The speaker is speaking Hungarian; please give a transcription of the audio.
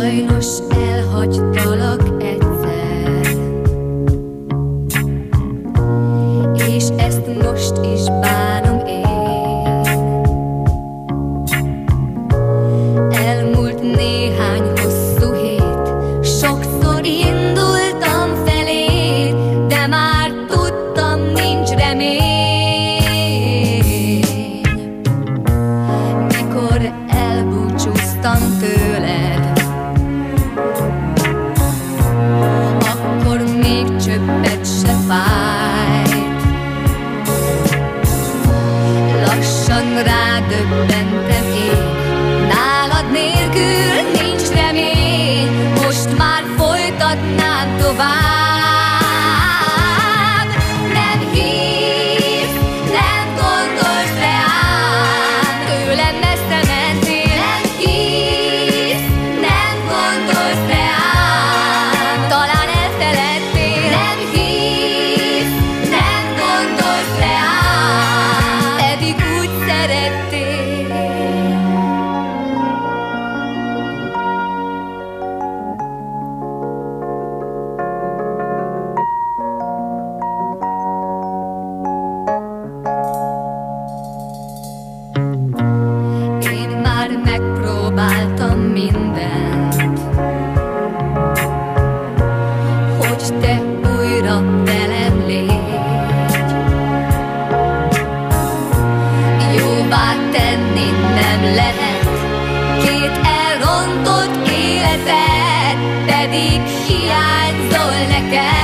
Sajnos elhagytalak egyszer, és ezt most is bánom én. Elmúlt néhány hosszú hét, sokszor indultam feléd, de már tudtam, nincs remény. Mikor elbúcsúztam tőled, akkor még csöppet se fájt. Lassan rádöbbentem én, nálad nélkül nincs remény. Most már folytatnám tovább. Nem hívsz, nem gondolsz rám, tőlem messze mentél. Nem hívsz, nem gondolsz rám, talán elfeledtél. Nem hívsz, nem gondolsz rám, eddig úgy szerettél. Én már megpróbáltam mindent, hogy te újra velem légy. Jóvá tenni nem lehet két elrontott életet, pedig hiányzol nekem.